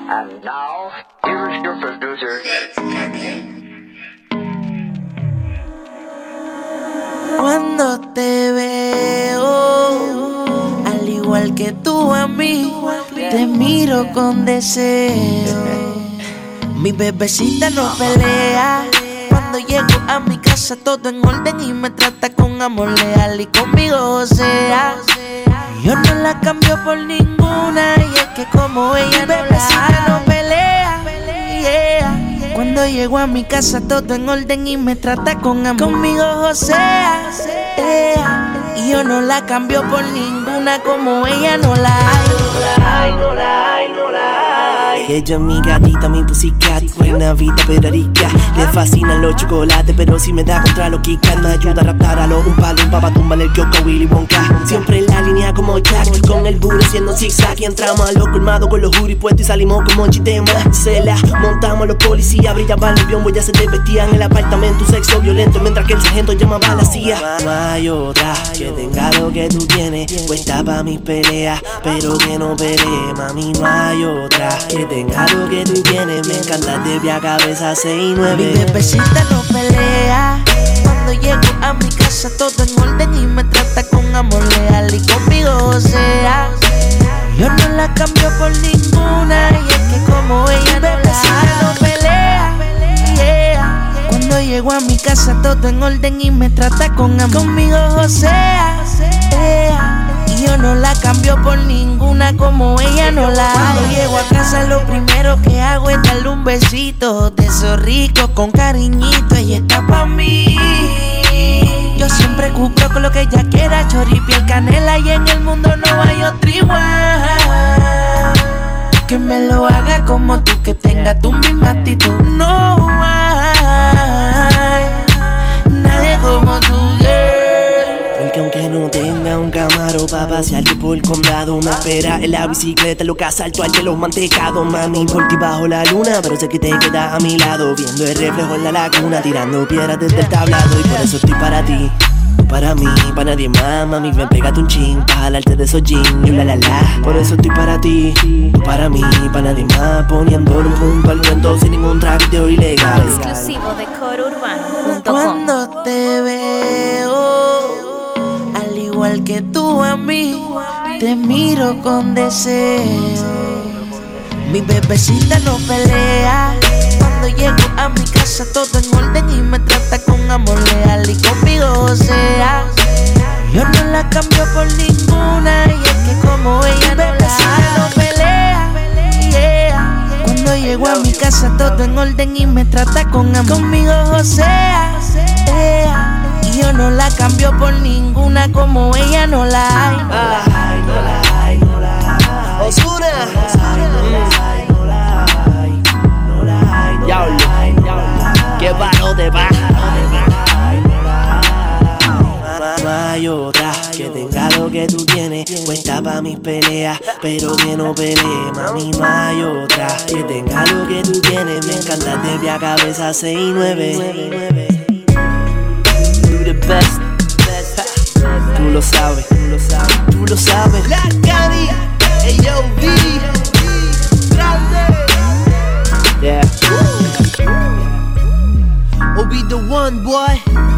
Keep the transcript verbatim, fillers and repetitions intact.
And now, here's your producer. Cuando te veo, al igual que tú a mí, te miro con deseo. Mi bebecita no pelea. Cuando llego a mi casa todo en orden y me trata con amor leal y conmigo o sea. Yo no la cambio por ninguna y es que como ella no la no pelea, yeah. Cuando llego a mi casa todo en orden y me trata con amor, conmigo o sea, yeah. Y yo no la cambio por ninguna como ella no la hay, no la hay, no la hay, no la hay. Ella es mi gatita, mi pussycat, buena vida pero rica. Le fascinan los chocolates, pero si me da contra los Kit Kat. Me ayuda a raptar a los un palo, un papa, tumba el Yoko, Willy Wonka. Siempre en la línea como Jack, con el burro haciendo zigzag. Y entramos a los colmados con los juris puestos y salimos como chitema. Se la montamos los policías, brillaban el biombo, ya se desvestían en el apartamento. Sexo violento, mientras que el sargento llamaba a la C I A. No hay otra que tenga lo que tú tienes, puesta pa' mis peleas, pero que no pelee. Mami, no hay otra que tenga lo que tú tienes, me encanta de pie a cabeza seis y nueve. Mi bebecita no pelea. Cuando llego a mi casa todo en orden y me trata con amor leal y conmigo o sea. Yo no la cambio por ninguna y es que como ella no la no pelea, yeah. Cuando llego a mi casa todo en orden y me trata con amor, conmigo o sea, yeah. Y yo no la cambio por ninguna como ella no la hay. Cuando llego a casa lo primero que hago es darle un besito de esos ricos con cariñito. Ella está pa' mí. Yo siempre cumplo con lo que ella quiera, chori, piel, canela, y en el mundo no hay otro igual. Que me lo haga como tú, que tenga tu misma actitud. No hay nadie como tú, girl. Porque aunque no tenga un Camaro pa' pasearte por el condado, me espera en la bicicleta, lo que asalto al de los mantecados. Mami, por ti bajo la luna, pero sé que te quedas a mi lado, viendo el reflejo en la laguna, tirando piedras desde el tablado. Y por eso estoy para ti, tú para mí, para nadie más. Mami, ven, pégate un chin, pa' jalarte de esos jeans, y la la la. Por eso estoy para ti, tú para mí, para nadie más, poniéndole un punto al cuento sin ningún traqueteo ilegal. Exclusivo de coro urbano punto com. Cuando te veo, al igual que tú a mí, te miro con deseo. Mi bebecita no pelea. Cuando llego a mi casa todo en orden y me trata con amor leal y conmigo o sea. Yo no la cambio por ninguna y es que como ella no la no pelea, yeah. Cuando llego a mi casa todo en orden y me trata con amor, conmigo o sea, yeah. Y yo no la cambio por ninguna como ella no la hay, no la hay, no la hay, no la hay. Ozuna, diablo, que paro de baja. No hay otra que tenga lo que tú tienes, puesta pa' mis peleas, pero que no pelee. Mami, no hay otra que tenga lo que tú tienes, me encanta de pie a cabeza seis y nueve. You the best, tú lo sabes, tú lo sabes, tú lo sabes. La Cari, A O V, grande, yeah. I'll be the one, boy.